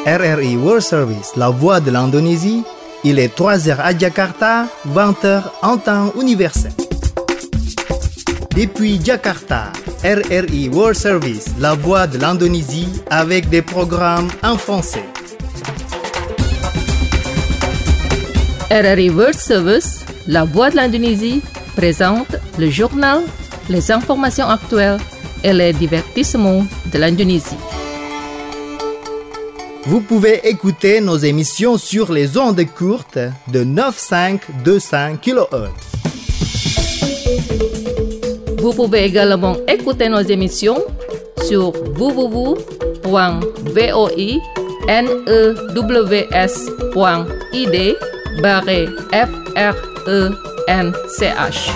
RRI World Service, la voix de l'Indonésie. Il est 3h à Jakarta, 20h en temps universel. Depuis Jakarta, RRI World Service, la voix de l'Indonésie, avec des programmes en français. RRI World Service, la voix de l'Indonésie, présente le journal, les informations actuelles et les divertissements de l'Indonésie. Vous pouvez écouter nos émissions sur les ondes courtes de 9525 kHz. Vous pouvez également écouter nos émissions sur www.voinews.id/FRENCH.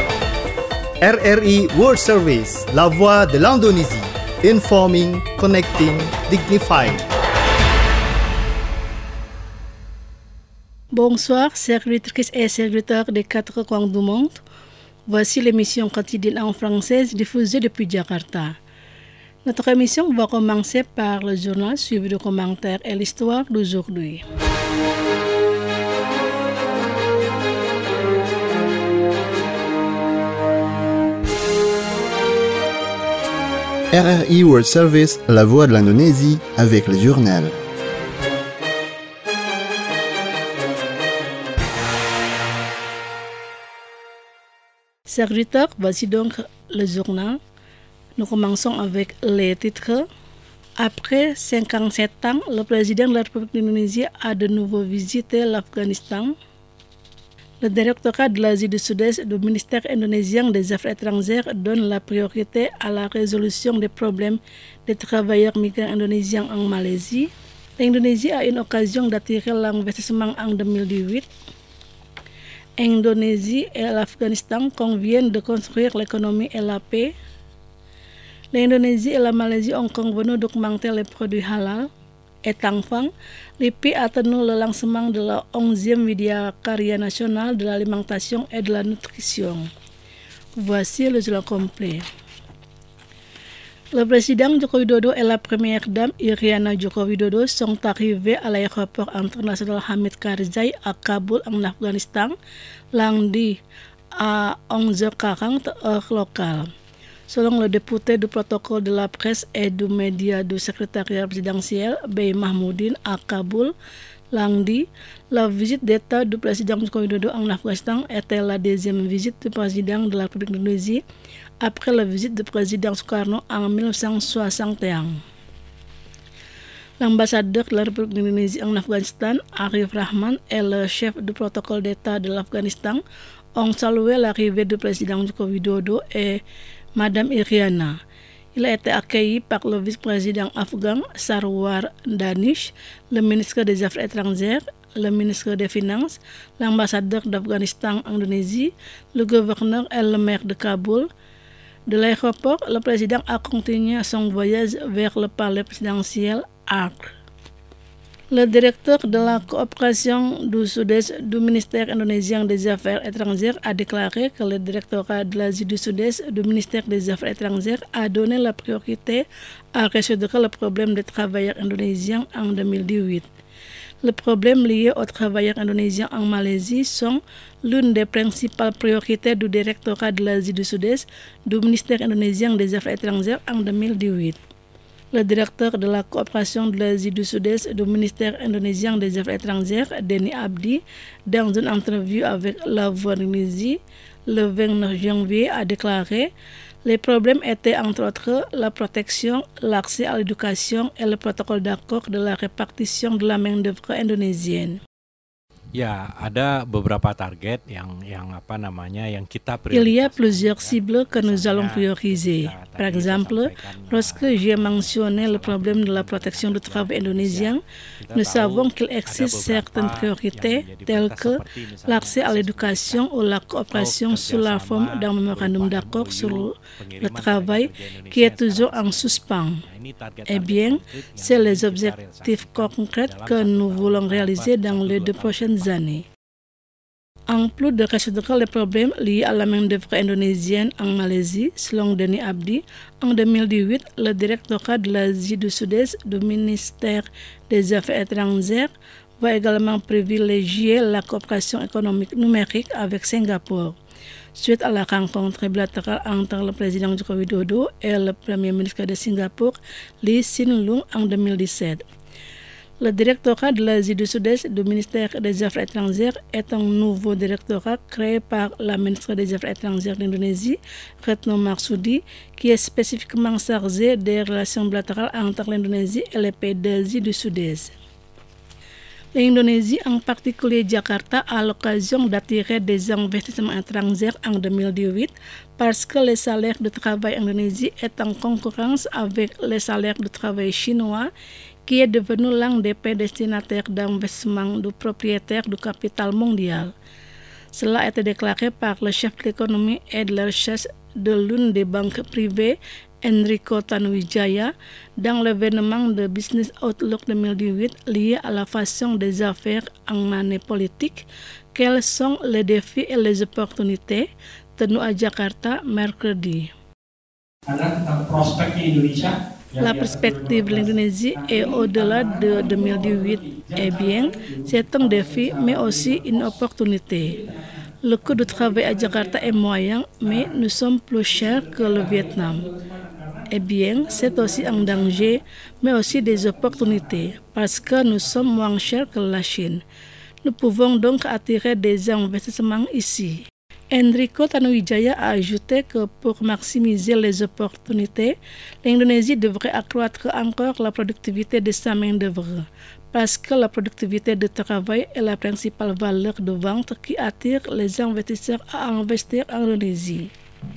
RRI World Service, la voix de l'Indonésie. Informing, connecting, dignifying. Bonsoir, servitrices et serviteurs des 4 coins du monde. Voici l'émission quotidienne en français diffusée depuis Jakarta. Notre émission va commencer par le journal suivi de commentaires et l'histoire d'aujourd'hui. RRI World Service, la voix de l'Indonésie, avec le journal. Serviteurs, voici donc le journal. Nous commençons avec les titres. Après 57 ans, le président de la République d'Indonésie a de nouveau visité l'Afghanistan. Le directorat de l'Asie du Sud-Est du ministère indonésien des Affaires étrangères donne la priorité à la résolution des problèmes des travailleurs migrants indonésiens en Malaisie. L'Indonésie a une occasion d'attirer l'investissement en 2018. Indonésie et l'Afghanistan conviennent de construire l'économie et la paix. L'Indonésie et la Malaisie ont convenu d'augmenter les produits halal. Et enfin, l'IPI a tenu le lancement de la 11e Vidya Karya nationale de l'alimentation et de la nutrition. Voici le journal complet. Le président Joko Widodo et la première dame Iriana Joko Widodo sont arrivés à l'aéroport international Hamid Karzai à Kaboul en Afghanistan lundi à 11h40 heure locale. Selon le député du protocole de la presse et du média du secrétariat présidentiel Bey Mahmoudine à Kaboul lundi, la visite d'État du président Joko Widodo en Afghanistan était la deuxième visite du président de la République d'Indonésie après la visite du président Sukarno en 1961. L'ambassadeur de la République d'Indonésie en Afghanistan, Arif Rahman, et le chef du protocole d'État de l'Afghanistan ont salué l'arrivée du président Joko Widodo et Madame Iriana. Il a été accueilli par le vice-président afghan Sarwar Danish, le ministre des Affaires étrangères, le ministre des Finances, l'ambassadeur d'Afghanistan en Indonésie, le gouverneur et le maire de Kaboul. De l'aéroport, le président a continué son voyage vers le palais présidentiel Acre. Le directeur de la coopération du Sud-Est du ministère indonésien des Affaires étrangères a déclaré que le directorat de l'Asie du Sud-Est du ministère des Affaires étrangères a donné la priorité à résoudre le problème des travailleurs indonésiens en 2018. Les problèmes liés aux travailleurs indonésiens en Malaisie sont l'une des principales priorités du directorat de l'Asie du Sud-Est du ministère indonésien des Affaires étrangères en 2018. Le directeur de la coopération de l'Asie du Sud-Est du ministère indonésien des Affaires étrangères, Denny Abdi, dans une interview avec La Voix d'Indonésie le 29 janvier, a déclaré « Les problèmes étaient entre autres la protection, l'accès à l'éducation et le protocole d'accord de la répartition de la main-d'œuvre indonésienne. » Ya, ada beberapa target yang kita prioritaskan. Il y a plusieurs cibles que nous allons prioriser. Par exemple, lorsque j'ai mentionné le problème de la protection du travail indonésien, nous savons qu'il existe certaines priorités telles que l'accès à l'éducation ou la coopération sous la forme d'un mémorandum d'accord sur le travail qui est toujours en suspens. Eh bien, c'est les objectifs concrets que nous voulons réaliser dans les 2 prochaines années. En plus de résoudre les problèmes liés à la main-d'œuvre indonésienne en Malaisie, selon Denis Abdi, en 2018, le directorat de l'Asie du Sud-Est du ministère des Affaires étrangères va également privilégier la coopération économique numérique avec Singapour. Suite à la rencontre bilatérale entre le président Joko Widodo et le premier ministre de Singapour, Lee Hsien Loong, en 2017. Le directorat de l'Asie du Sud-Est du ministère des Affaires étrangères est un nouveau directorat créé par la ministre des Affaires étrangères d'Indonésie, Retno Marsudi, qui est spécifiquement chargé des relations bilatérales entre l'Indonésie et les pays d'Asie du Sud-Est. L'Indonésie, en particulier Jakarta, a l'occasion d'attirer des investissements étrangers en 2018 parce que le salaire de travail indonésien est en concurrence avec les salaires de travail chinois, qui est devenu l'un des pays destinataires d'investissement du propriétaire du capital mondial. Cela a été déclaré par le chef de l'économie et de la recherche de l'une des banques privées, Enrico Tanuwijaya, dans l'événement de Business Outlook 2018 lié à la façon des affaires en année politique. Quels sont les défis et les opportunités, tenu à Jakarta mercredi. La perspective de l'Indonésie est au-delà de 2018. Eh bien, c'est un défi, mais aussi une opportunité. Le coût du travail à Jakarta est moyen, mais nous sommes plus chers que le Vietnam. Eh bien, c'est aussi un danger, mais aussi des opportunités, parce que nous sommes moins chers que la Chine. Nous pouvons donc attirer des investissements ici. Enrico Tanuwijaya a ajouté que pour maximiser les opportunités, l'Indonésie devrait accroître encore la productivité de sa main-d'œuvre, parce que la productivité de travail est la principale valeur de vente qui attire les investisseurs à investir en Indonésie.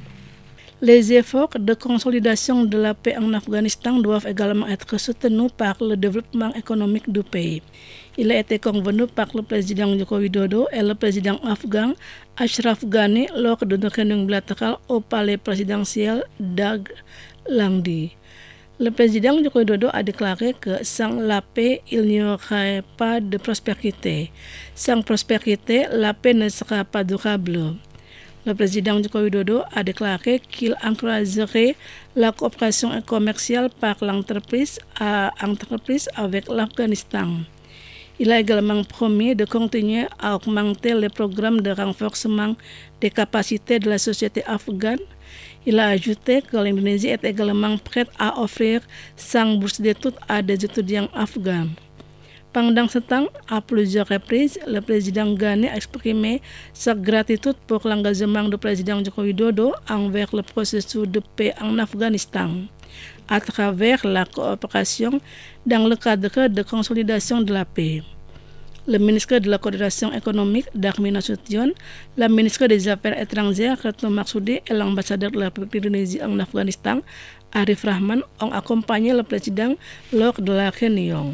Les efforts de consolidation de la paix en Afghanistan doivent également être soutenus par le développement économique du pays. Il a été convenu par le président Joko Widodo et le président afghan Ashraf Ghani lors d'une réunion bilatérale au palais présidentiel d'Ag lundi. Le président Joko Widodo a déclaré que sans la paix, il n'y aurait pas de prospérité. Sans prospérité, la paix ne sera pas durable. Le président Joko Widodo a déclaré qu'il encouragerait la coopération commerciale par l'entreprise à entreprise avec l'Afghanistan. Il a également promis de continuer à augmenter les programmes de renforcement des capacités de la société afghane. Il a ajouté que l'Indonésie est également prête à offrir 100 bourses d'études à des étudiants afghans. Pendant ce temps, à plusieurs reprises, le président Ghani a exprimé sa gratitude pour l'engagement du président Joko Widodo envers le processus de paix en Afghanistan, à travers la coopération dans le cadre de consolidation de la paix. Le ministre de la Coordination économique, Darmin Nasution, la ministre des Affaires étrangères, Retno Marsudi, et l'ambassadeur de la République d'Indonésie en Afghanistan, Arif Rahman, ont accompagné le président lors de la réunion.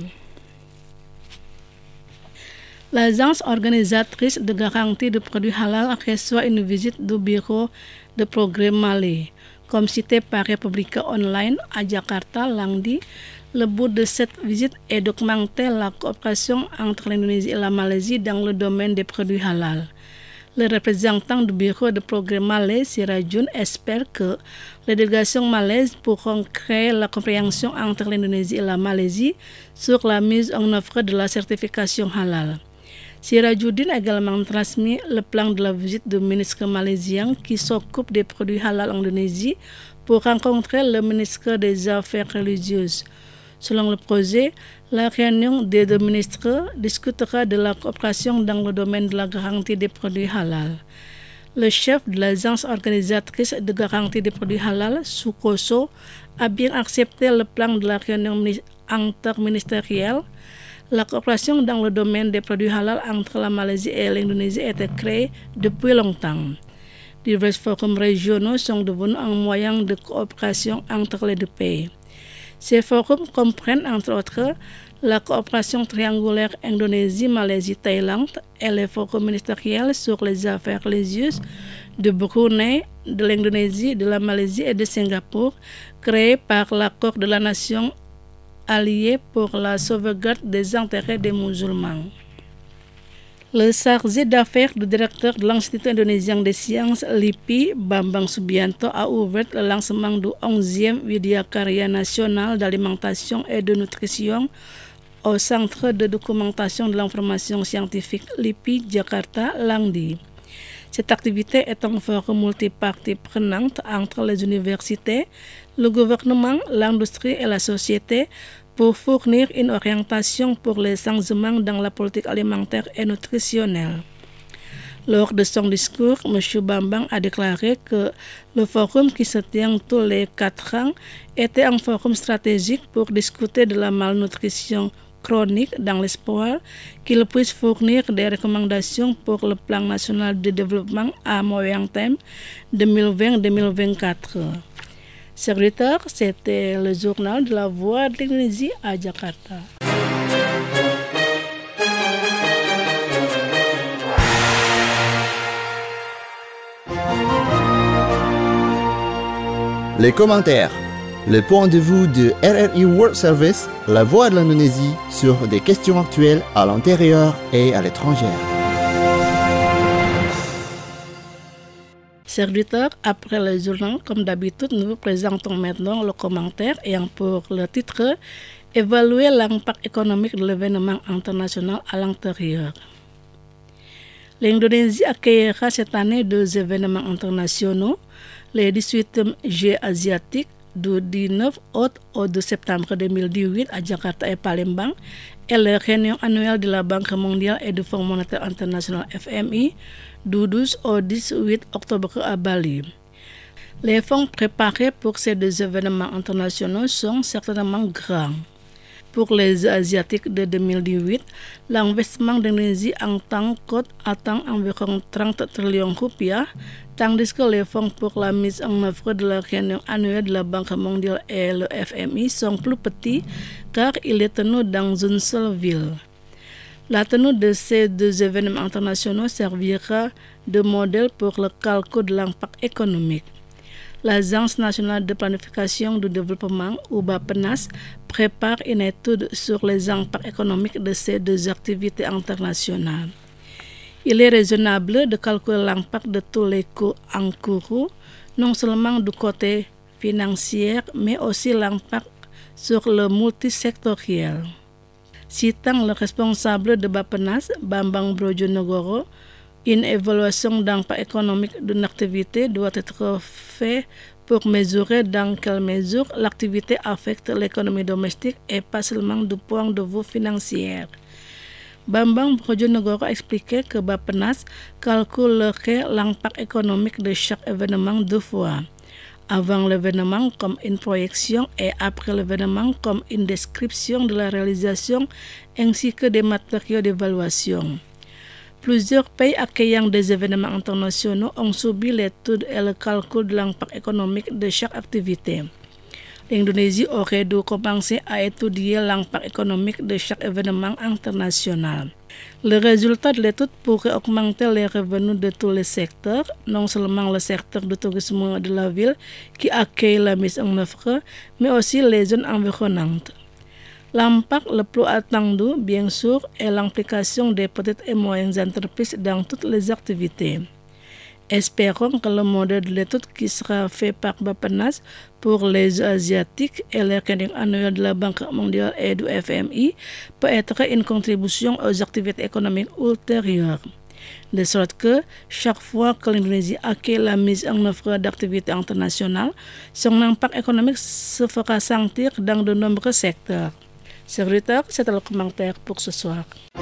L'agence organisatrice de garantie de produits halal reçoit une visite du bureau de progrès Malais. Comme cité par Republica Online à Jakarta lundi, le but de cette visite est d'augmenter la coopération entre l'Indonésie et la Malaisie dans le domaine des produits halal. Le représentant du bureau de progrès malais, Sirajun, espère que les délégations malaises pourront créer la compréhension entre l'Indonésie et la Malaisie sur la mise en œuvre de la certification halal. Sirajuddin a également transmis le plan de la visite du ministre malaisien qui s'occupe des produits halal en Indonésie pour rencontrer le ministre des Affaires religieuses. Selon le projet, la réunion des deux ministres discutera de la coopération dans le domaine de la garantie des produits halal. Le chef de l'agence organisatrice de garantie des produits halal, Sukoso, a bien accepté le plan de la réunion interministérielle. La coopération dans le domaine des produits halal entre la Malaisie et l'Indonésie a été créée depuis longtemps. Divers forums régionaux sont devenus un moyen de coopération entre les deux pays. Ces forums comprennent entre autres la coopération triangulaire Indonésie, Malaisie, Thaïlande et les forums ministériels sur les affaires religieuses de Brunei, de l'Indonésie, de la Malaisie et de Singapour, créés par l'accord de la nation alliée pour la sauvegarde des intérêts des musulmans. Le chargé d'affaires du directeur de l'Institut indonésien des sciences, LIPI, Bambang Subianto, a ouvert le lancement du 11e Vidyakarya national d'alimentation et de nutrition au Centre de documentation de l'information scientifique LIPI Jakarta, lundi. Cette activité est un forum multipartie prenante entre les universités, le gouvernement, l'industrie et la société pour fournir une orientation pour les changements dans la politique alimentaire et nutritionnelle. Lors de son discours, M. Bambang a déclaré que le forum qui se tient tous les 4 ans était un forum stratégique pour discuter de la malnutrition chronique dans l'espoir qu'il puisse fournir des recommandations pour le plan national de développement à moyen terme 2020-2024. Serviteur, c'était le journal de la Voix de l'Indonésie à Jakarta. Les commentaires. Le point de vue de RRI World Service, la voix de l'Indonésie sur des questions actuelles à l'intérieur et à l'étranger. Serviteur, après le journal, comme d'habitude, nous vous présentons maintenant le commentaire ayant pour le titre « Évaluer l'impact économique de l'événement international à l'intérieur ». L'Indonésie accueillera cette année 2 événements internationaux, les 18e Jeux asiatiques du 19 août au 2 septembre 2018 à Jakarta et Palembang et les réunions annuelles de la Banque mondiale et du Fonds monétaire international FMI du 12 au 18 octobre à Bali. Les fonds préparés pour ces 2 événements internationaux sont certainement grands. Pour les Asiatiques de 2018, l'investissement d'Indonésie en tant qu'hôte atteint environ 30 trillions rupiah, tandis que les fonds pour la mise en œuvre de la réunion annuelle de la Banque mondiale et le FMI sont plus petits car il est tenu dans une seule ville. La tenue de ces 2 événements internationaux servira de modèle pour le calcul de l'impact économique. L'Agence nationale de planification du développement, ou BAPENAS, prépare une étude sur les impacts économiques de ces 2 activités internationales. Il est raisonnable de calculer l'impact de tous les coûts encourus, non seulement du côté financier, mais aussi l'impact sur le multisectoriel. Citant le responsable de BAPENAS, Bambang Brojonegoro, une évaluation d'impact économique d'une activité doit être faite pour mesurer dans quelle mesure l'activité affecte l'économie domestique et pas seulement du point de vue financier. Bambang Brojonegoro a expliqué que BAPENAS calculerait l'impact économique de chaque événement 2 fois. Avant l'événement comme une projection et après l'événement comme une description de la réalisation ainsi que des matériaux d'évaluation. Plusieurs pays accueillant des événements internationaux ont subi l'étude et le calcul de l'impact économique de chaque activité. L'Indonésie aurait dû commencer à étudier l'impact économique de chaque événement international. Le résultat de l'étude pourrait augmenter les revenus de tous les secteurs, non seulement le secteur du tourisme de la ville qui accueille la mise en œuvre, mais aussi les zones environnantes. L'impact le plus attendu, bien sûr, est l'implication des petites et moyennes entreprises dans toutes les activités. Espérons que le modèle de l'étude qui sera fait par BAPENAS pour les Asiatiques et les réunions annuelles de la Banque mondiale et du FMI peut être une contribution aux activités économiques ultérieures. De sorte que, chaque fois que l'Indonésie accueille la mise en œuvre d'activités internationales, son impact économique se fera sentir dans de nombreux secteurs. Serviteur, c'est le commentaire pour ce soir.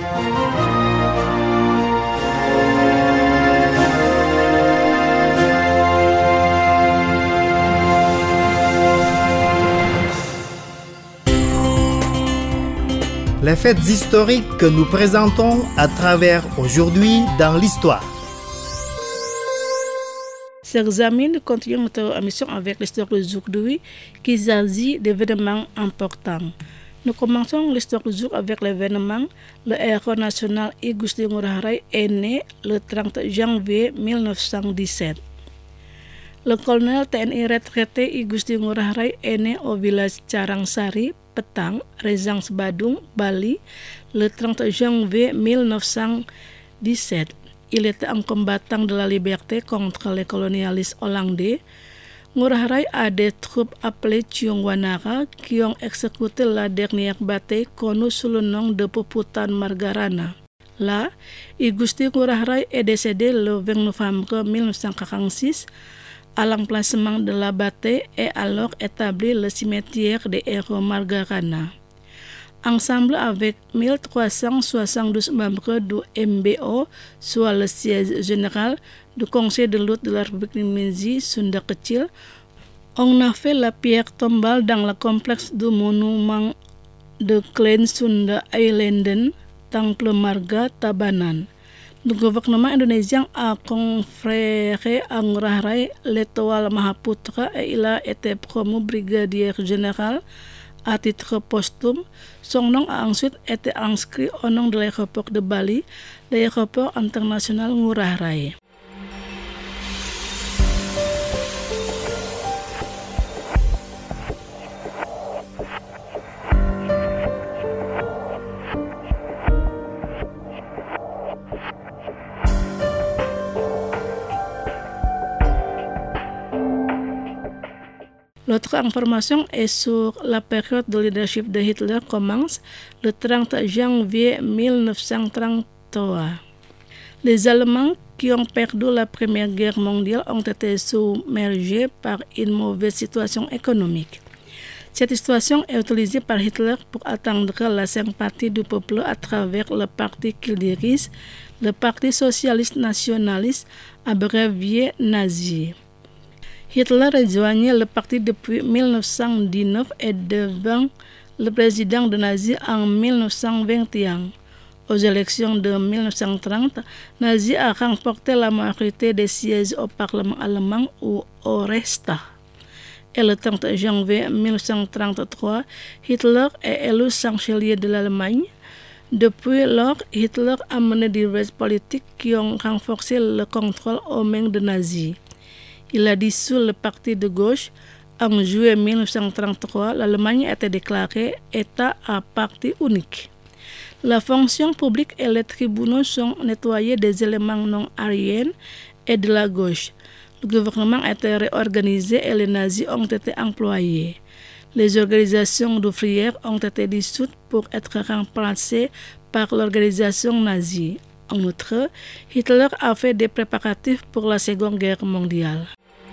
Les faits historiques que nous présentons à travers aujourd'hui dans l'histoire. Chers amis, nous continuons notre émission avec l'histoire du jour d'aujourd'hui qui s'agit d'événements importants. Nous commençons l'histoire du jour avec l'événement. Le héros national I Gusti Ngurah Rai est né le 30 janvier 1917. Le colonel TNI retraité I Gusti Ngurah Rai est né au village Carangsari, Petang, Rejang Badung, Bali, le 30 janvier 1918. 17. Il était un combattant de la liberté contre les colonialistes hollandais. Ngurah Rai a des troupes appelées Tiongwanara qui ont exécuté la dernière bataille connue sous le nom de Puputan Margarana. Là, Igusti Ngurah Rai est décédé le 20 novembre 1946. À l'emplacement de la bataille est alors établi le cimetière des héros Margarana. Ensemble avec 1372 membres du MBO, soit le siège général du Conseil de lutte de la République d'Indonésie, Sunda Kecil, on a fait la pierre tombale dans le complexe du monument de Klein Sunda Eilanden, Temple Marga Tabanan. Le gouvernement indonésien a conféré à Ngurah Rai l'étoile Mahaputra et il a été promu brigadier général à titre posthume. Son nom a ensuite été inscrit au nom de l'aéroport de Bali, l'aéroport international Ngurah Rai. L'autre information est sur la période de leadership de Hitler commence le 30 janvier 1933. Les Allemands qui ont perdu la Première Guerre mondiale ont été submergés par une mauvaise situation économique. Cette situation est utilisée par Hitler pour atteindre la sympathie du peuple à travers le parti qu'il dirige, le Parti socialiste nationaliste, abrévié nazi. Hitler rejoignait le parti depuis 1919 et devint le président de Nazi en 1921. Aux élections de 1930, Nazi a remporté la majorité des sièges au Parlement allemand ou au Reichstag. Et le 30 janvier 1933, Hitler est élu chancelier de l'Allemagne. Depuis lors, Hitler a mené diverses politiques qui ont renforcé le contrôle aux mains de Nazi. Il a dissous le parti de gauche. En juillet 1933, l'Allemagne a été déclarée État à parti unique. La fonction publique et les tribunaux sont nettoyés des éléments non ariens et de la gauche. Le gouvernement a été réorganisé et les nazis ont été employés. Les organisations d'ouvrières ont été dissoutes pour être remplacées par l'organisation nazie. En outre, Hitler a fait des préparatifs pour la Seconde Guerre mondiale.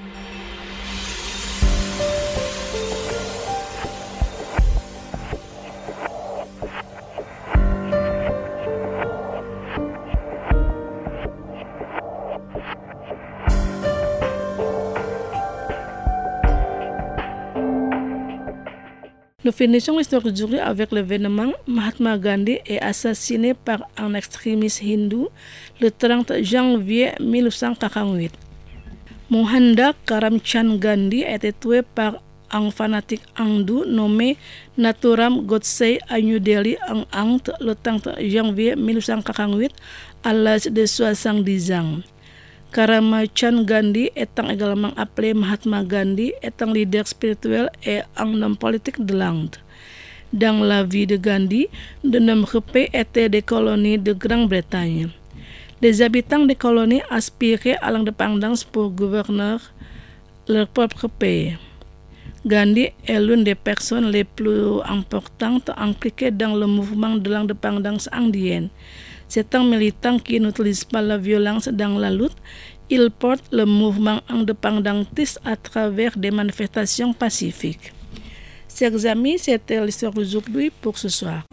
Nous finissons l'histoire d'aujourd'hui avec l'événement Mahatma Gandhi est assassiné par un extrémiste hindou le 30 janvier 1948. Mohandas Karamchand Gandhi a été tué par un fanatique hindou nommé Nathuram Godse à New Delhi en Inde le 30 janvier 1948 à l'âge de 70 ans. Karamchand Gandhi, étant également appelé Mahatma Gandhi, est un leader spirituel et un homme politique de l'Inde. Dans la vie de Gandhi, de nombreux pays étaient des colonies de Grande-Bretagne. Les habitants des colonies aspiraient à l'indépendance pour gouverner leur propre pays. Gandhi est l'une des personnes les plus importantes impliquées dans le mouvement de l'indépendance indienne. C'est un militant qui n'utilise pas la violence dans la lutte. Il porte le mouvement indépendantiste à travers des manifestations pacifiques. Chers amis, c'était l'histoire d'aujourd'hui pour ce soir.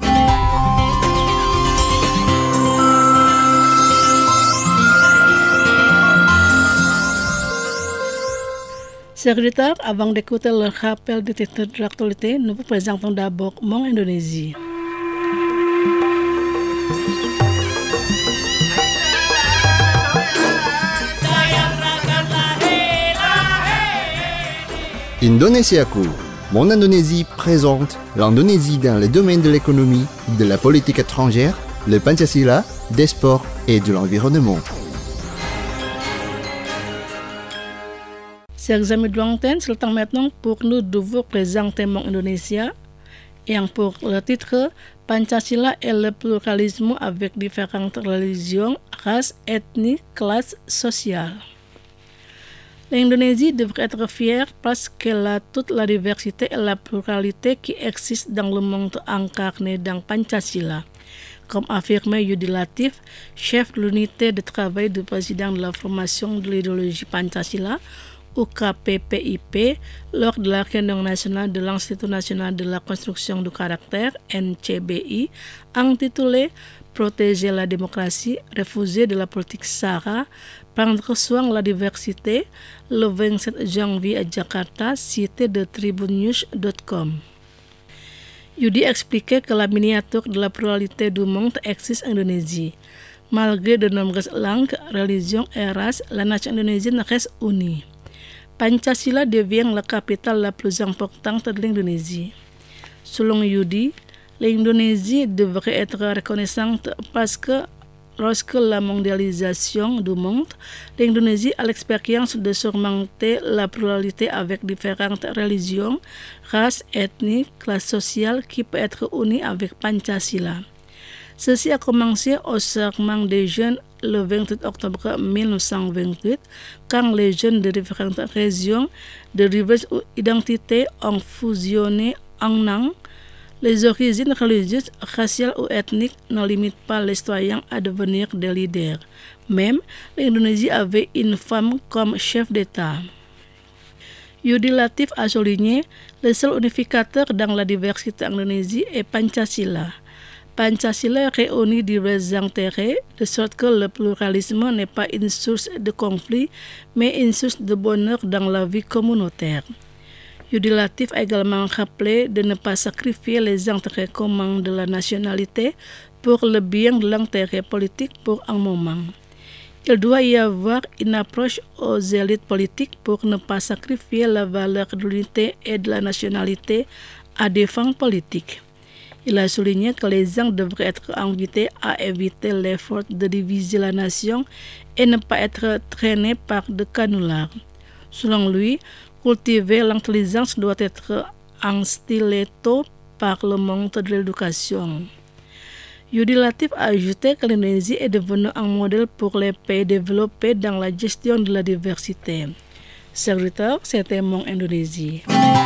Chers auditeurs, avant d'écouter le rappel des titres de l'actualité, nous vous présentons d'abord Mon Indonésie. Indonesiaku, Mon Indonésie présente l'Indonésie dans les domaines de l'économie, de la politique étrangère, le Pancasila, des sports et de l'environnement. Chers amis de l'antenne, c'est le temps maintenant pour nous de vous présenter Mon Indonésia. Et pour le titre, Pancasila est le pluralisme avec différentes religions, races, ethnies, classes sociales. L'Indonésie devrait être fière parce qu'elle a toute la diversité et la pluralité qui existent dans le monde incarné dans Pancasila. Comme affirmé Yudi Latif, chef de l'unité de travail du président de la formation de l'idéologie Pancasila, UKPPIP, lors de la réunion nationale de l'Institut national de la construction du caractère, NCBI, intitulé Protéger la démocratie, refuser de la politique Sara, prendre soin de la diversité, le 27 janvier à Jakarta, cité de tribunews.com. Yudi expliquait que la miniature de la pluralité du monde existe en Indonésie. Malgré de nombreuses langues, religions et races, la nation indonésienne reste unie. Pancasila devient la capitale la plus importante de l'Indonésie. Selon Yudi, l'Indonésie devrait être reconnaissante parce que lorsque la mondialisation du monde, l'Indonésie a l'expérience de surmonter la pluralité avec différentes religions, races, ethnies, classes sociales qui peut être unies avec Pancasila. Ceci a commencé au serment des jeunes le 28 octobre 1928, quand les jeunes de différentes régions de diverses identités ont fusionné en un. Les origines religieuses, raciales ou ethniques ne limitent pas les citoyens à devenir des leaders. Même, l'Indonésie avait une femme comme chef d'État. Yudi Latif a souligné, le seul unificateur dans la diversité en Indonésie est Pancasila. Pancasila réunit divers intérêts, de sorte que le pluralisme n'est pas une source de conflit, mais une source de bonheur dans la vie communautaire. Yudi Latif a également rappelé de ne pas sacrifier les intérêts communs de la nationalité pour le bien de l'intérêt politique pour un moment. Il doit y avoir une approche aux élites politiques pour ne pas sacrifier la valeur de l'unité et de la nationalité à des fins politiques. Il a souligné que les gens devraient être invités à éviter l'effort de diviser la nation et ne pas être traînés par de canulars. Selon lui, cultiver l'intelligence doit être un stiletto par le monde de l'éducation. Yudi Latif a ajouté que l'Indonésie est devenue un modèle pour les pays développés dans la gestion de la diversité. Serviteur, c'était Mon Indonésie.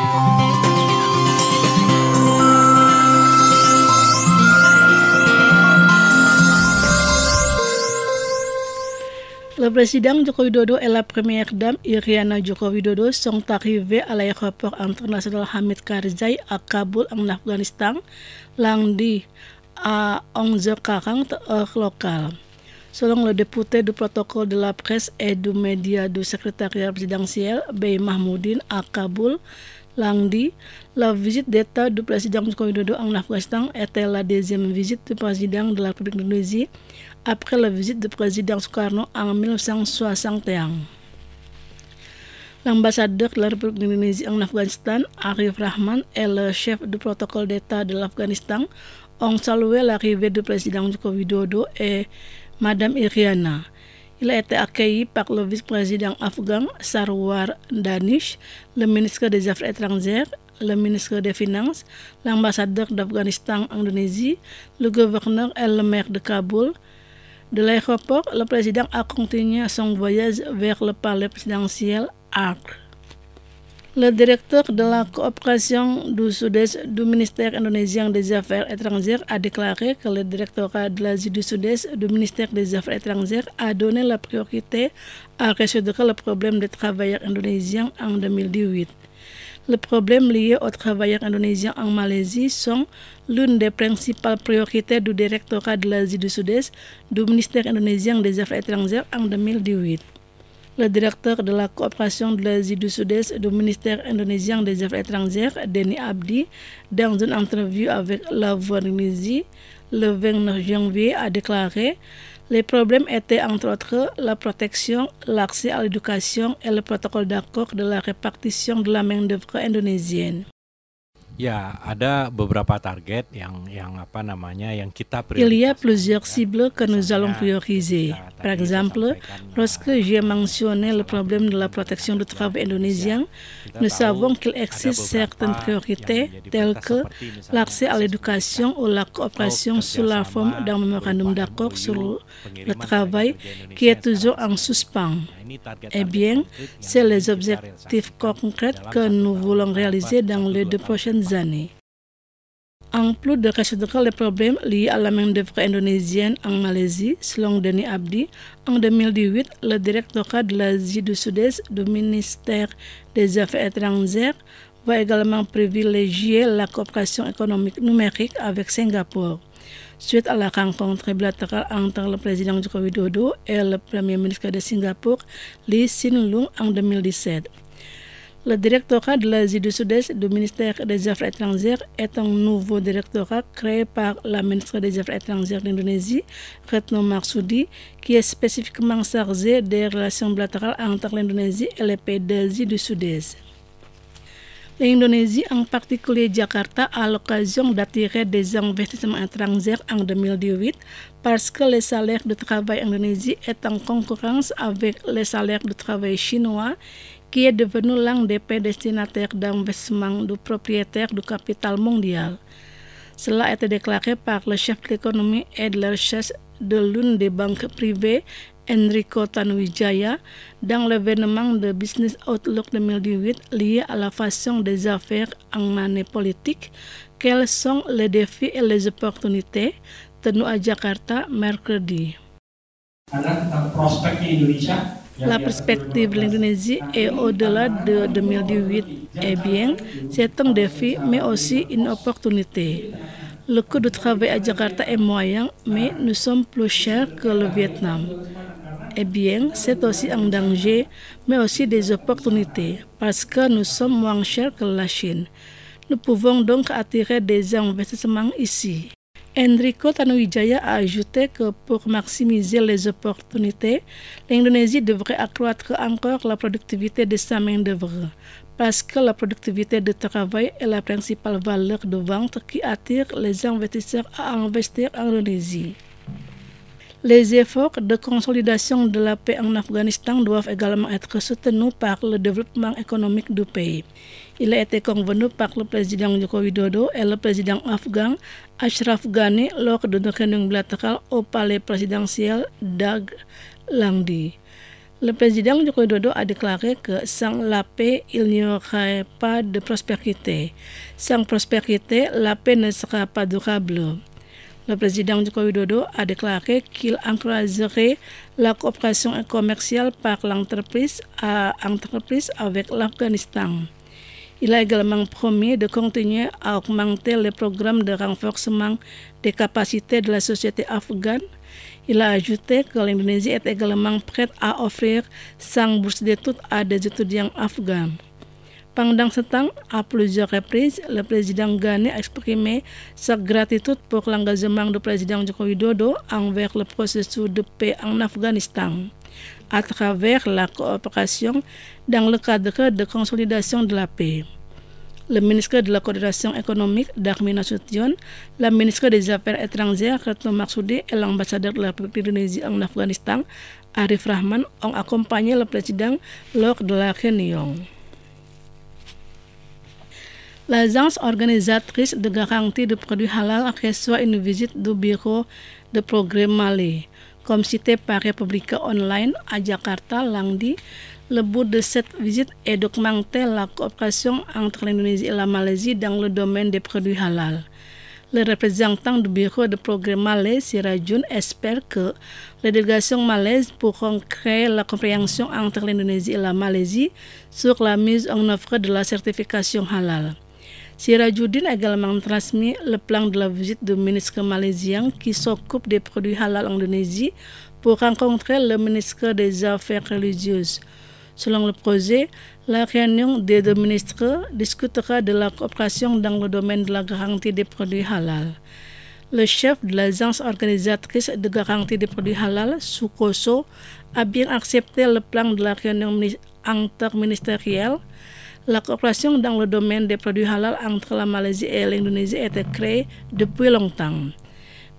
Le président Joko Widodo et la première dame Iriana Joko Widodo sont arrivés à l'aéroport international Hamid Karzai à Kaboul en Afghanistan lundi à 11h40 heure locale. Selon le député du protocole de la presse et du média du secrétariat présidentiel Bey Mahmoudine à Kaboul, lundi, la visite d'État du président Joko Widodo en Afghanistan était la deuxième visite du président de la République d'Indonésie après la visite du président Sukarno en 1961. L'ambassadeur de la République d'Indonésie en Afghanistan, Arif Rahman, et le chef du protocole d'État de l'Afghanistan ont salué l'arrivée du président Joko Widodo et Madame Iriana. Il a été accueilli par le vice-président afghan Sarwar Danish, le ministre des Affaires étrangères, le ministre des Finances, l'ambassadeur d'Afghanistan en Indonésie, le gouverneur et le maire de Kaboul. De l'aéroport, le président a continué son voyage vers le palais présidentiel Acre. Le directeur de la coopération du Sud-Est du ministère indonésien des Affaires étrangères a déclaré que le directorat de l'Asie du Sud-Est du ministère des Affaires étrangères a donné la priorité à résoudre le problème des travailleurs indonésiens en 2018. Les problèmes liés aux travailleurs indonésiens en Malaisie sont l'une des principales priorités du directorat de l'Asie du Sud-Est du ministère indonésien des Affaires étrangères en 2018. Le directeur de la coopération de l'Asie du Sud-Est du ministère indonésien des Affaires étrangères, Denny Abdi, dans une interview avec La Voix d'Indonésie le 29 janvier, a déclaré « Les problèmes étaient entre autres la protection, l'accès à l'éducation et le protocole d'accord de la répartition de la main-d'œuvre indonésienne. » Ya, ada beberapa target yang kita Il y a plusieurs cibles que nous allons prioriser. Par exemple, lorsque j'ai mentionné le problème de la protection du travail indonésien, nous savons qu'il existe certaines priorités telles que l'accès à l'éducation ou la coopération sous la forme d'un mémorandum d'accord sur le travail qui est toujours en suspens. Eh bien, c'est les objectifs concrets que nous voulons réaliser dans les 2 prochaines années. En plus de résoudre les problèmes liés à la main-d'œuvre indonésienne en Malaisie, selon Denis Abdi, en 2018, le directorat de l'Asie du Sud-Est du ministère des Affaires étrangères va également privilégier la coopération économique numérique avec Singapour. Suite à la rencontre bilatérale entre le président Joko Widodo et le premier ministre de Singapour, Lee Hsien Loong, en 2017. Le directorat de l'Asie du Sud-Est du ministère des Affaires étrangères est un nouveau directorat créé par la ministre des Affaires étrangères d'Indonésie, Retno Marsudi, qui est spécifiquement chargé des relations bilatérales entre l'Indonésie et les pays d'Asie du Sud-Est. L'Indonésie, en particulier Jakarta, a l'occasion d'attirer des investissements étrangers en 2018 parce que les salaires de travail indonésien est en concurrence avec les salaires de travail chinois, qui est devenu l'un des pays destinataires d'investissement du propriétaire du capital mondial. Cela a été déclaré par le chef de l'économie et de la recherche de l'une des banques privées, Enrico Tanuwijaya, dans l'événement de Business Outlook 2018 lié à la façon des affaires en année politique. Quels sont les défis et les opportunités tenu à Jakarta mercredi? La perspective de l'Indonésie est au-delà de 2018. Eh bien, c'est un défi, mais aussi une opportunité. Le coût du travail à Jakarta est moyen, mais nous sommes plus chers que le Vietnam. Eh bien, c'est aussi un danger, mais aussi des opportunités, parce que nous sommes moins chers que la Chine. Nous pouvons donc attirer des investissements ici. Enrico Tanuwijaya a ajouté que pour maximiser les opportunités, l'Indonésie devrait accroître encore la productivité de sa main-d'œuvre, parce que la productivité de travail est la principale valeur de vente qui attire les investisseurs à investir en Indonésie. Les efforts de consolidation de la paix en Afghanistan doivent également être soutenus par le développement économique du pays. Il a été convenu par le président Joko Widodo et le président afghan Ashraf Ghani lors d'une réunion bilatérale au palais présidentiel d'Ag lundi. Le président Joko Widodo a déclaré que sans la paix, il n'y aurait pas de prospérité. Sans prospérité, la paix ne sera pas durable. Le président Joko Widodo a déclaré qu'il encouragerait la coopération commerciale par l'entreprise à entreprise avec l'Afghanistan. Il a également promis de continuer à augmenter les programmes de renforcement des capacités de la société afghane. Il a ajouté que l'Indonésie est également prête à offrir 100 bourses d'études à des étudiants afghans. Pendant ce temps, à plusieurs reprises, le président Ghani a exprimé sa gratitude pour l'engagement du président Joko Widodo envers le processus de paix en Afghanistan, à travers la coopération dans le cadre de consolidation de la paix. Le ministre de la Coordination économique, Darmin Nasution, la ministre des Affaires étrangères, Retno Marsudi, et l'ambassadeur de la République d'Indonésie en Afghanistan, Arif Rahman, ont accompagné le président lors de la réunion. L'agence organisatrice de garantie de produits halal reçoit une visite du bureau de progrès Malais. Comme cité par Republica Online à Jakarta lundi, le but de cette visite est d'augmenter la coopération entre l'Indonésie et la Malaisie dans le domaine des produits halal. Le représentant du bureau de progrès malais, Sirajun, espère que les délégations malaises pourront créer la compréhension entre l'Indonésie et la Malaisie sur la mise en œuvre de la certification halal. Sirajuddin a également transmis le plan de la visite du ministre malaisien qui s'occupe des produits halal en Indonésie pour rencontrer le ministre des Affaires religieuses. Selon le projet, la réunion des 2 ministres discutera de la coopération dans le domaine de la garantie des produits halal. Le chef de l'agence organisatrice de garantie des produits halal, Sukoso, a bien accepté le plan de la réunion interministérielle. La coopération dans le domaine des produits halal entre la Malaisie et l'Indonésie a été créée depuis longtemps.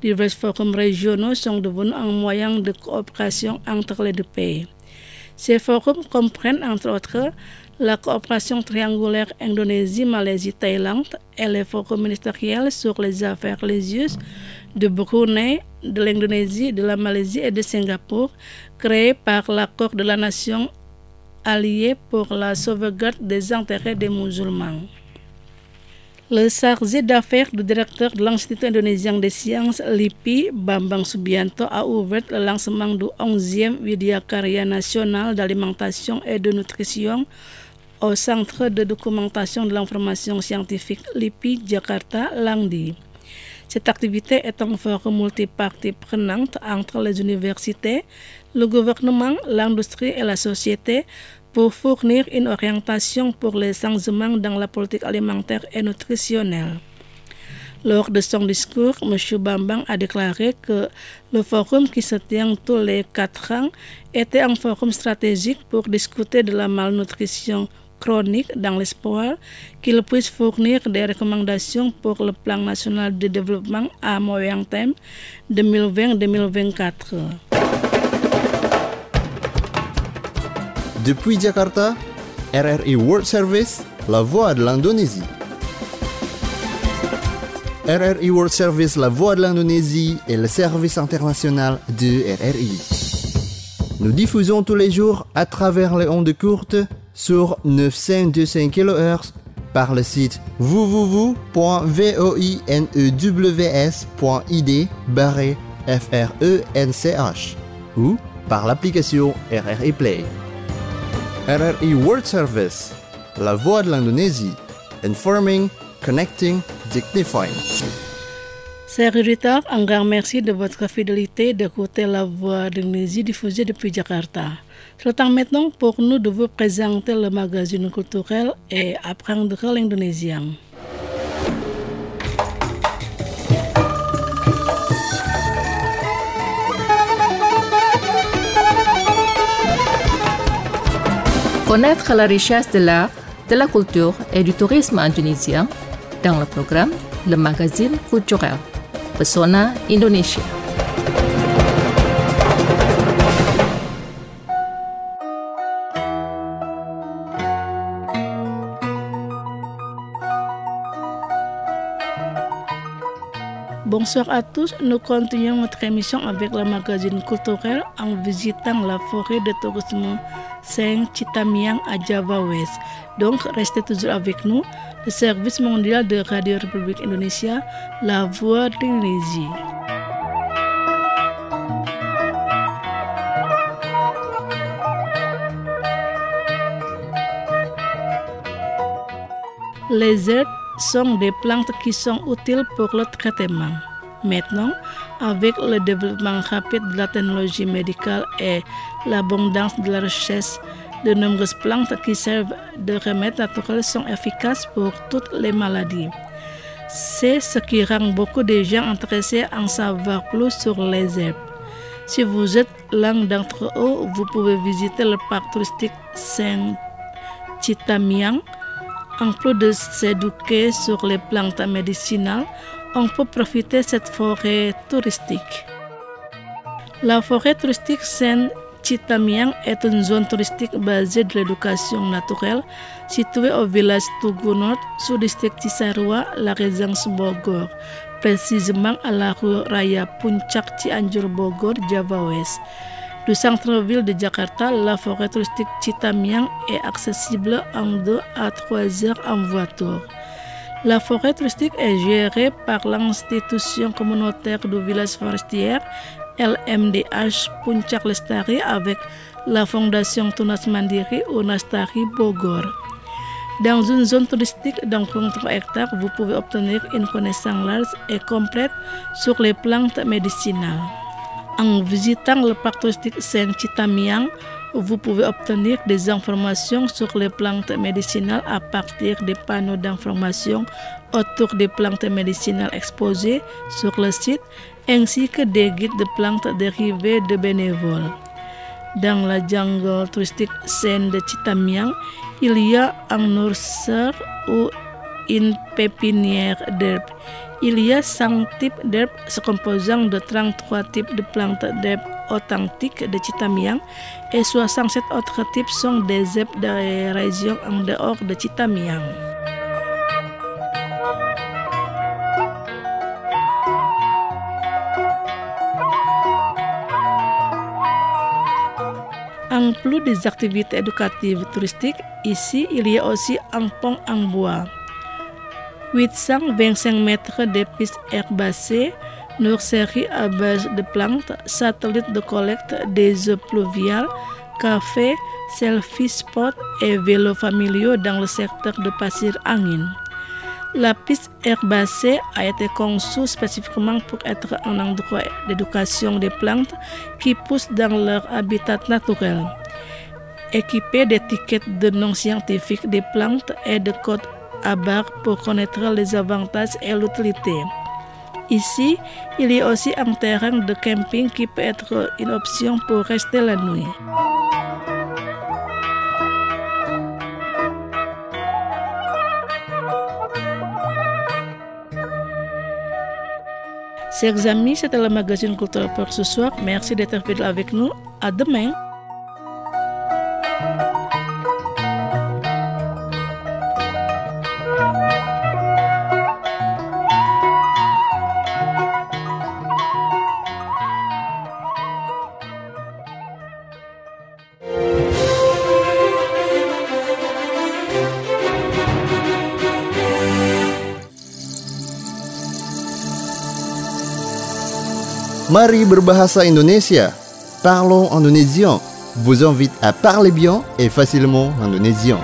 Divers forums régionaux sont devenus un moyen de coopération entre les deux pays. Ces forums comprennent entre autres la coopération triangulaire Indonésie, Malaisie, Thaïlande et les forums ministériels sur les affaires religieuses de Brunei, de l'Indonésie, de la Malaisie et de Singapour, créés par l'accord de la nation alliée pour la sauvegarde des intérêts des musulmans. Le chargé d'affaires du directeur de l'Institut indonésien des sciences, LIPI, Bambang Subianto, a ouvert le lancement du 11e Vidyakarya national d'alimentation et de nutrition au Centre de documentation de l'information scientifique LIPI Jakarta, lundi. Cette activité est un forum multipartie prenante entre les universités, le gouvernement, l'industrie et la société pour fournir une orientation pour les changements dans la politique alimentaire et nutritionnelle. Lors de son discours, M. Bambang a déclaré que le forum qui se tient tous les 4 ans était un forum stratégique pour discuter de la malnutrition chronique dans l'espoir qu'il puisse fournir des recommandations pour le plan national de développement à moyen terme 2020-2024. Depuis Jakarta, RRI World Service, la voix de l'Indonésie. RRI World Service, la voix de l'Indonésie est le service international de RRI. Nous diffusons tous les jours à travers les ondes courtes sur 925 kHz par le site www.voinews.id/FRENCH ou par l'application RRI Play. RRI World Service, la voix de l'Indonésie, informing, connecting, dignifying. Chers auditeurs, un grand merci de votre fidélité d'écouter la voix de l'Indonésie diffusée depuis Jakarta. C'est le temps maintenant pour nous de vous présenter le magazine culturel et apprendre l'indonésien. Connaître la richesse de l'art, de la culture et du tourisme indonésien dans le programme Le Magazine Culturel, Pesona Indonesia. Bonsoir à tous, nous continuons notre émission avec le magazine culturel en visitant la forêt de tourisme Seng Citamiang à Java West. Donc, restez toujours avec nous, le service mondial de Radio République Indonésia, la voix de l'Indonésie. Les herbes sont des plantes qui sont utiles pour le traitement. Maintenant, avec le développement rapide de la technologie médicale et l'abondance de la recherche, de nombreuses plantes qui servent de remèdes naturels sont efficaces pour toutes les maladies. C'est ce qui rend beaucoup de gens intéressés à en savoir plus sur les herbes. Si vous êtes l'un d'entre eux, vous pouvez visiter le parc touristique Seng Citamiang. En plus de s'éduquer sur les plantes médicinales, on peut profiter de cette forêt touristique. La forêt touristique Seng Citamiang est une zone touristique basée de l'éducation naturelle située au village Tugu Nord, sous-district Cisarua, la région Bogor, précisément à la rue Raya Puncak Cianjur Bogor, Java West. Du centre-ville de Jakarta, la forêt touristique Citamiang est accessible en 2 à 3 heures en voiture. La forêt touristique est gérée par l'institution communautaire du village forestier LMDH Puncak Lestari avec la fondation Tunas Mandiri Unastari Bogor. Dans une zone touristique d'environ 3 hectares, vous pouvez obtenir une connaissance large et complète sur les plantes médicinales. En visitant le parc touristique Seng Citamiang, vous pouvez obtenir des informations sur les plantes médicinales à partir des panneaux d'information autour des plantes médicinales exposées sur le site, ainsi que des guides de plantes dérivées de bénévoles. Dans la jungle touristique Seng de Citamiang, il y a un nourrisseur ou une pépinière d'herbes. Il y a 5 types d'herbes se composant de 33 types de plantes d'herbes authentiques de Chitamiang et 67 autres types sont des herbes des régions en dehors de Chitamiang. En plus des activités éducatives touristiques, ici il y a aussi un pont en bois. 825 mètres de pistes herbacées, nurserie à base de plantes, satellite de collecte des eaux pluviales, café, selfie spot et vélos familiaux dans le secteur de Pasir Angin. La piste herbacée a été conçue spécifiquement pour être un endroit d'éducation des plantes qui poussent dans leur habitat naturel. Équipée d'étiquettes de nom scientifiques des plantes et de codes à barres pour connaître les avantages et l'utilité. Ici, il y a aussi un terrain de camping qui peut être une option pour rester la nuit. Chers amis, c'était le magazine culturel pour ce soir. Merci d'être fidèles avec nous. À demain. Mari berbahasa Indonesia. Parlons indonésien. Vous invite à parler bien et facilement indonésien.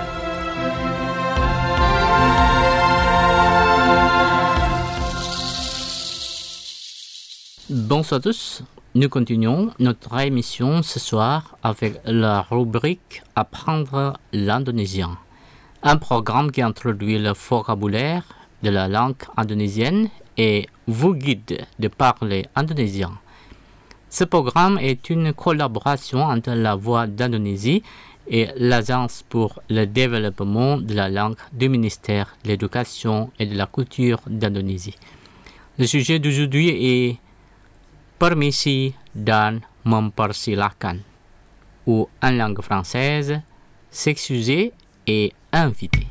Bonsoir à tous. Nous continuons notre émission ce soir avec la rubrique Apprendre l'indonésien. Un programme qui introduit le vocabulaire de la langue indonésienne et vous guide de parler indonésien. Ce programme est une collaboration entre la Voix d'Indonésie et l'Agence pour le développement de la langue du ministère de l'Éducation et de la Culture d'Indonésie. Le sujet d'aujourd'hui est permisi dan mempersilahkan, ou en langue française, s'excuser et inviter.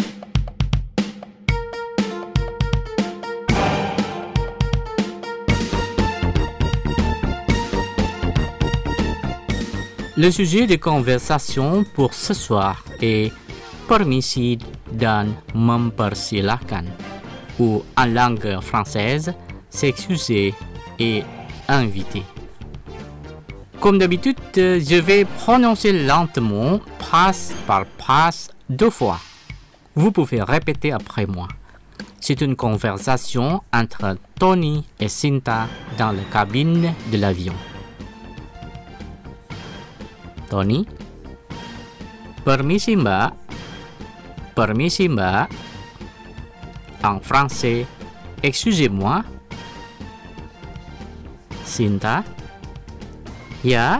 Le sujet de conversation pour ce soir est permisi dan mempersilahkan, ou en langue française, s'excuser et inviter. Comme d'habitude, je vais prononcer lentement, phrase par phrase, 2 fois. Vous pouvez répéter après moi. C'est une conversation entre Tony et Sinta dans la cabine de l'avion. Tony, permisi mbak. Permisi mbak. En français, excusez-moi. Sinta, ya.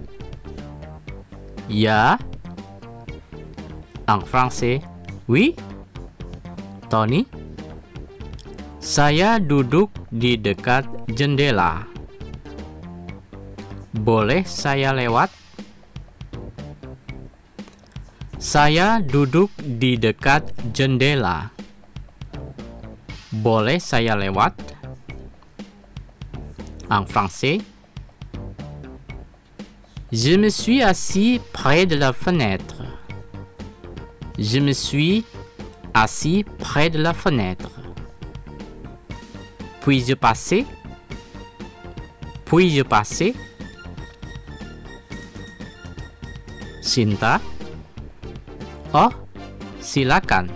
Ya. En français, oui. Tony, saya duduk di dekat jendela. Boleh saya lewat? Saya duduk di dekat jendela. Boleh saya lewat? En français, je me suis assis près de la fenêtre. Je me suis assis près de la fenêtre. Puis-je passer? Puis-je passer? Sinta, oh, silakan.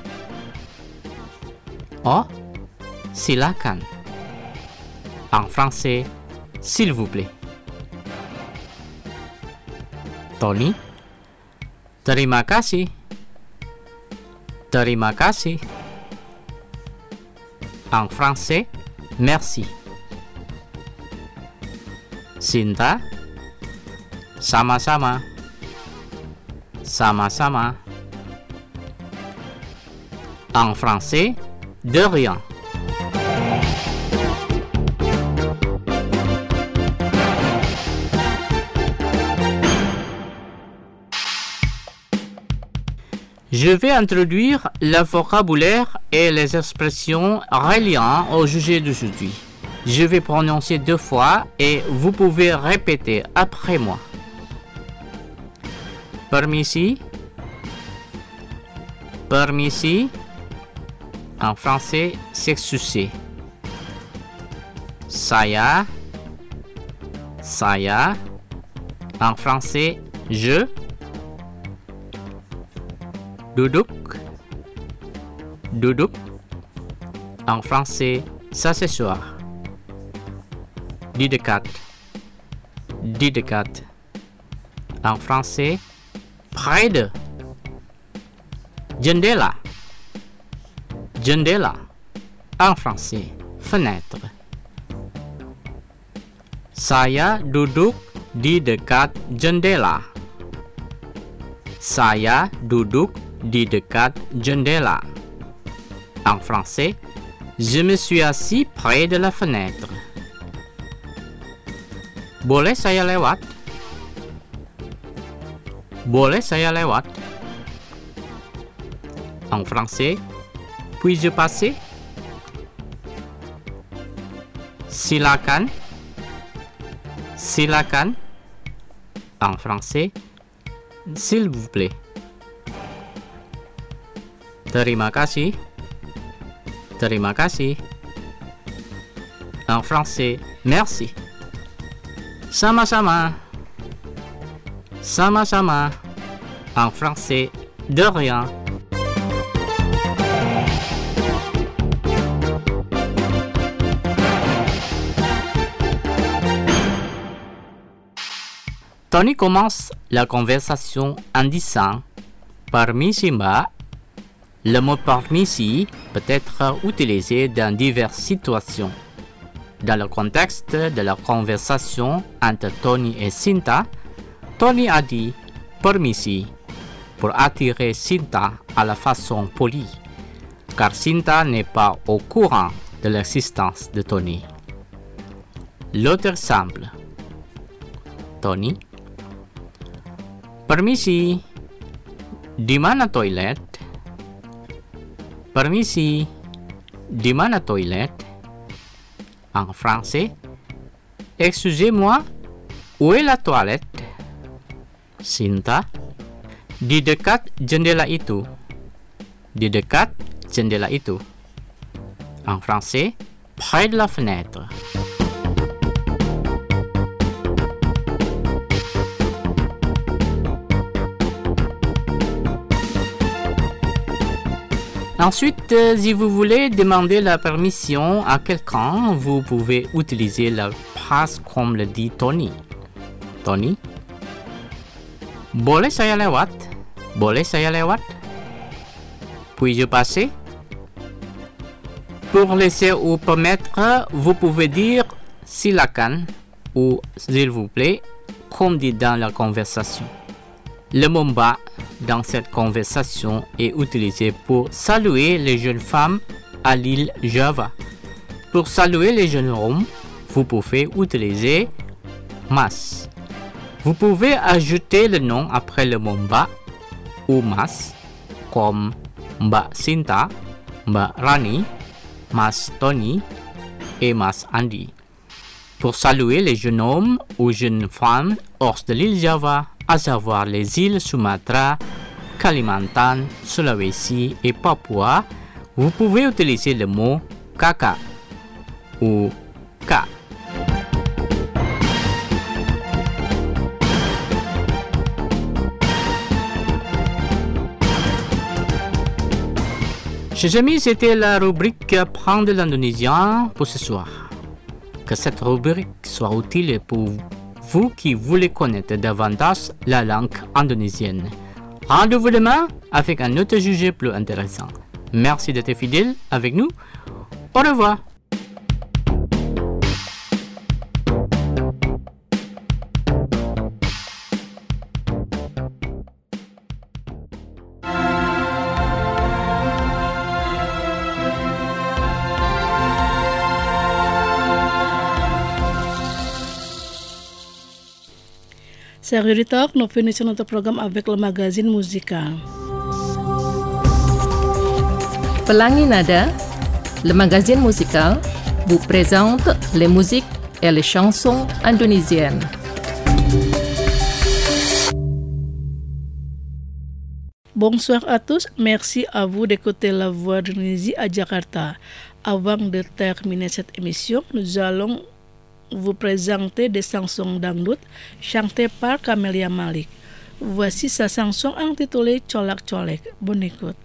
Oh, silakan. En français, s'il vous plaît. Tony, terima kasih. Terima kasih. En français, merci. Sinta, sama-sama. Sama-sama. En français, de rien. Je vais introduire le vocabulaire et les expressions reliant au sujet d'aujourd'hui. Je vais prononcer 2 fois et vous pouvez répéter après moi. Permisi. Permisi. En français, s'excuser. Saya. Saya. En français, je. Duduk. Duduk. En français, s'asseoir. Di dekat. Di dekat. En français, près de. Jendela. Jendela. En français, fenêtre. Saya duduk di dekat jendela. Saya duduk di dekat jendela. En français, je me suis assis près de la fenêtre. Boleh saya lewat? Boleh saya lewat? En français, puis-je passer? Silakan. Silakan. En français, s'il vous plaît. Terima kasih. Terima kasih. En français, merci. Sama-sama. Sama-sama. En français, de rien. Tony commence la conversation en disant « Permisi mbak ». Le mot permisi peut être utilisé dans diverses situations. Dans le contexte de la conversation entre Tony et Cinta, Tony a dit « permisi » pour attirer Cinta à la façon polie, car Cinta n'est pas au courant de l'existence de Tony. L'autre exemple. Tony. Permisi, di mana toilet? Permisi, di mana toilet? En français, excusez-moi, où est la toilette? Cinta, di dekat jendela itu. Di dekat jendela itu. En français, près de la fenêtre. Ensuite, si vous voulez demander la permission à quelqu'un, vous pouvez utiliser la phrase comme le dit Tony. Tony, boleh saya lewat? Boleh saya lewat? Puis-je passer? Pour laisser ou permettre, vous pouvez dire silakan ou s'il vous plaît, comme dit dans la conversation. Le mot mbak dans cette conversation est utilisé pour saluer les jeunes femmes à l'île Java. Pour saluer les jeunes hommes, vous pouvez utiliser mas. Vous pouvez ajouter le nom après le mot mbak ou mas, comme Mbak Cinta, Mbak Rani, Mas Tony et Mas Andy. Pour saluer les jeunes hommes ou jeunes femmes hors de l'île Java, à savoir les îles Sumatra, Kalimantan, Sulawesi et Papua, vous pouvez utiliser le mot kakak ou ka. Chers amis, c'était la rubrique Apprendre l'indonésien pour ce soir. Que cette rubrique soit utile pour vous qui voulez connaître davantage la langue indonésienne. Rendez-vous demain avec un autre sujet plus intéressant. Merci d'être fidèle avec nous. Au revoir. Chers auditeurs, nous finissons notre programme avec le magazine musical. Pelangi Nada, le magazine musical, vous présente les musiques et les chansons indonésiennes. Bonsoir à tous, merci à vous d'écouter La Voix d'Indonésie à Jakarta. Avant de terminer cette émission, nous allons vous présenter des chansons dangdut chantées par Camelia Malik. Voici sa chanson intitulée Colak Colek. Bonne écoute.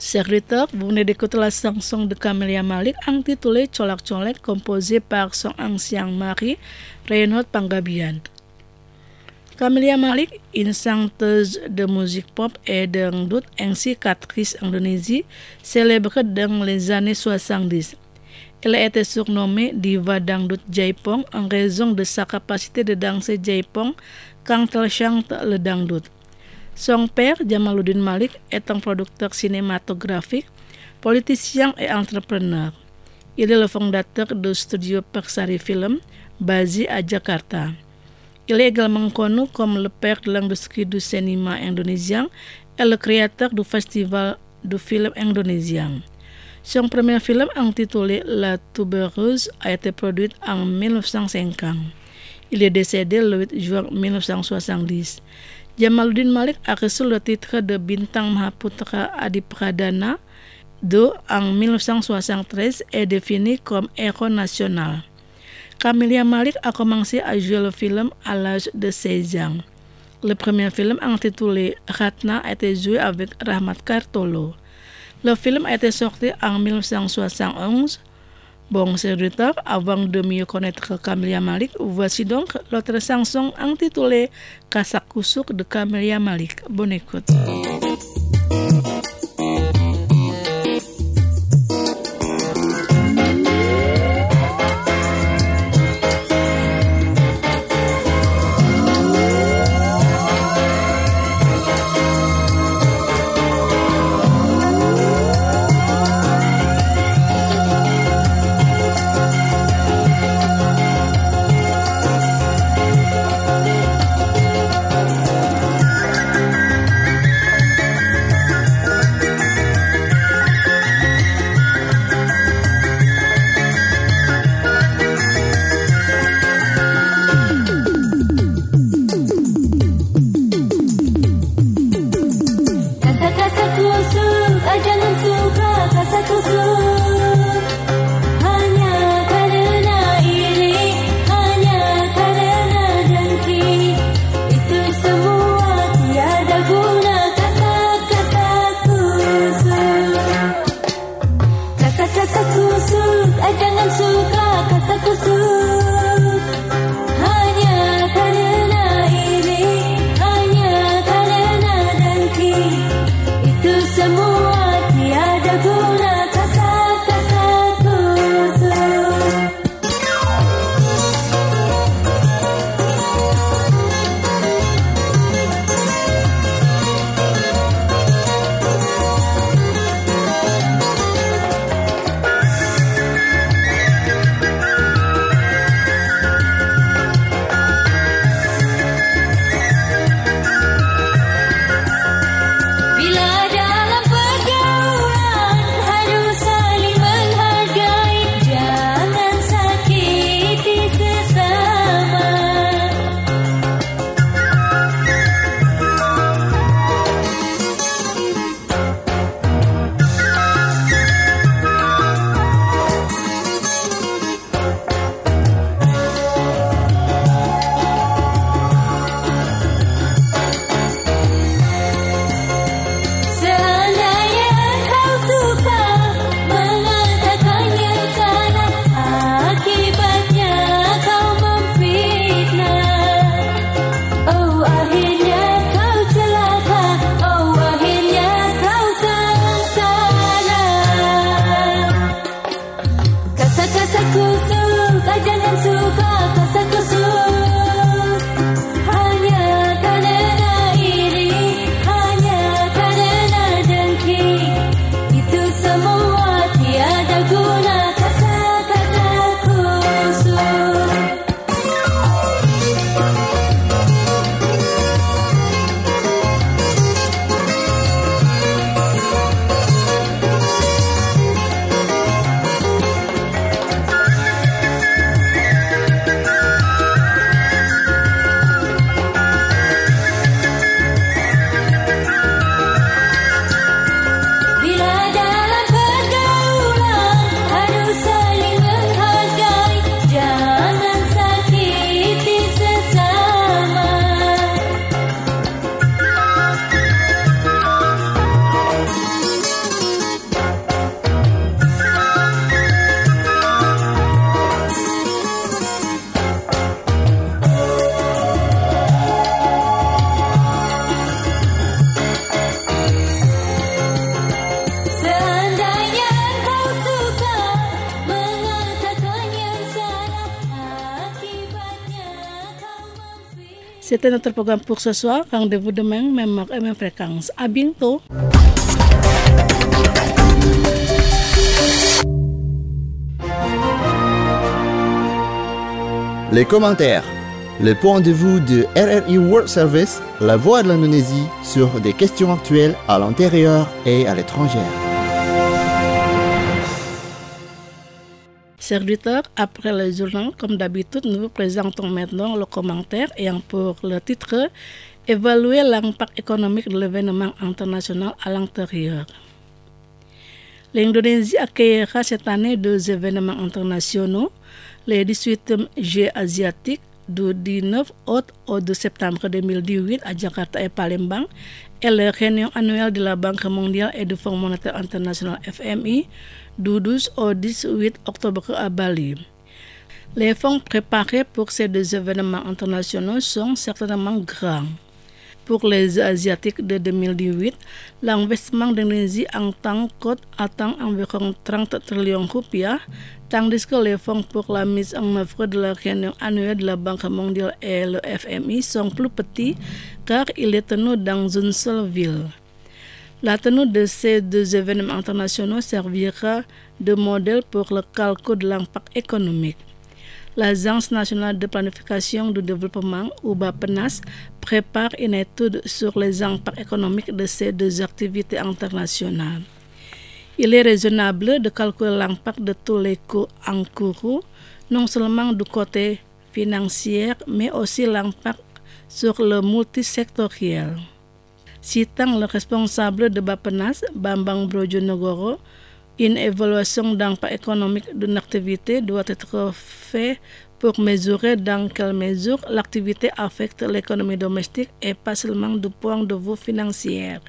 Serviteur, vous venez d'écouter la chanson de Camélia Malik intitulée Colak Colek, composée par son ancien mari, Reinhold Panggabean. Camélia Malik, une chanteuse de musique pop et dangdut ainsi qu'actrice Indonésie, célèbre dans les années 70. Elle a été surnommée Diva Dangdut Jaipong en raison de sa capacité de danser Jaipong quand elle chante le dangdut. Son père, Jamaluddin Malik, est un producteur cinématographique, politicien et entrepreneur. Il est le fondateur du studio Persari Film, basé à Jakarta. Il est également connu comme le père de l'industrie du cinéma indonésien et le créateur du festival du film indonésien. Son premier film intitulé La Tubereuse a été produit en 1950. Il est décédé le 8 juin 1970. Jamaluddin Malik a reçu le titre de Bintang Mahaputra Adipradana II en 1973 et défini comme héros national. Camélia Malik a commencé à jouer le film à l'âge de 16 ans. Le premier film intitulé Ratna a été joué avec Rahmat Kartolo. Le film a été sorti en 1971. Bon serviteur, avant de mieux connaître Camélia Malik, voici donc l'autre chanson intitulée Kasak Kusuk de Camélia Malik. Bonne écoute. C'était notre programme pour ce soir. Rendez-vous demain, même heure et même fréquence. À bientôt. Les commentaires. Le point de vue de RRI World Service, la voix de l'Indonésie, sur des questions actuelles à l'intérieur et à l'étranger. Chers auditeurs, après le journal, comme d'habitude, nous vous présentons maintenant le commentaire ayant pour le titre « Évaluer l'impact économique de l'événement international à l'intérieur ». L'Indonésie accueillera cette année 2 événements internationaux, les 18e Jeux asiatiques du 19 août au 2 septembre 2018 à Jakarta et Palembang et les réunions annuelles de la Banque mondiale et du Fonds monétaire international FMI du 12 au 18 octobre à Bali. Les fonds préparés pour ces 2 événements internationaux sont certainement grands. Pour les Asiatiques de 2018, l'investissement d'Indonésie en tant qu'hôte atteint environ 30 trillions rupiah, tandis que les fonds pour la mise en œuvre de la réunion annuelle de la Banque mondiale et le FMI sont plus petits car il est tenu dans une seule ville. La tenue de ces 2 événements internationaux servira de modèle pour le calcul de l'impact économique. L'Agence nationale de planification du développement, ou BAPENAS, prépare une étude sur les impacts économiques de ces 2 activités internationales. Il est raisonnable de calculer l'impact de tous les coûts encourus, non seulement du côté financier, mais aussi l'impact sur le multisectoriel. Citant le responsable de BAPENAS, Bambang Brojonegoro, une évaluation d'impact économique d'une activité doit être faite pour mesurer dans quelle mesure l'activité affecte l'économie domestique et pas seulement du point de vue financier.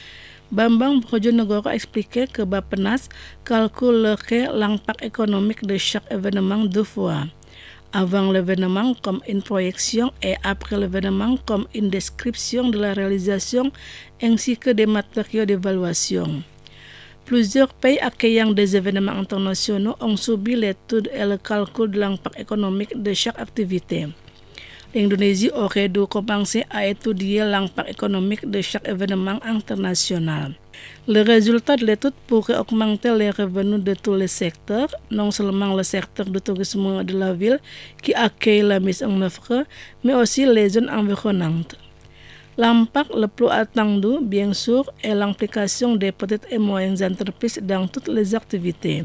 Bambang Brojonegoro a expliqué que BAPENAS calculerait l'impact économique de chaque événement 2 fois. Avant l'événement comme une projection et après l'événement comme une description de la réalisation ainsi que des matériaux d'évaluation. Plusieurs pays accueillant des événements internationaux ont subi l'étude et le calcul de l'impact économique de chaque activité. L'Indonésie aurait dû commencer à étudier l'impact économique de chaque événement international. Le résultat de l'étude pourrait augmenter les revenus de tous les secteurs, non seulement le secteur du tourisme de la ville qui accueille la mise en œuvre, mais aussi les zones environnantes. L'impact le plus attendu, bien sûr, est l'implication des petites et moyennes entreprises dans toutes les activités.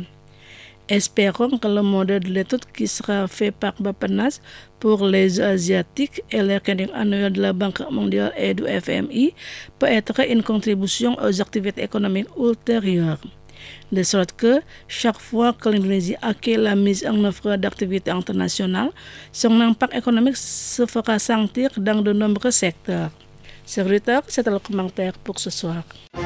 Espérons que le modèle de l'étude qui sera fait par BAPENAS pour les Asiatiques et les réunions annuelles de la Banque mondiale et du FMI peut être une contribution aux activités économiques ultérieures. De sorte que, chaque fois que l'Indonésie accueille la mise en œuvre d'activités internationales, son impact économique se fera sentir dans de nombreux secteurs. Chers auditeurs, c'est le commentaire pour ce soir.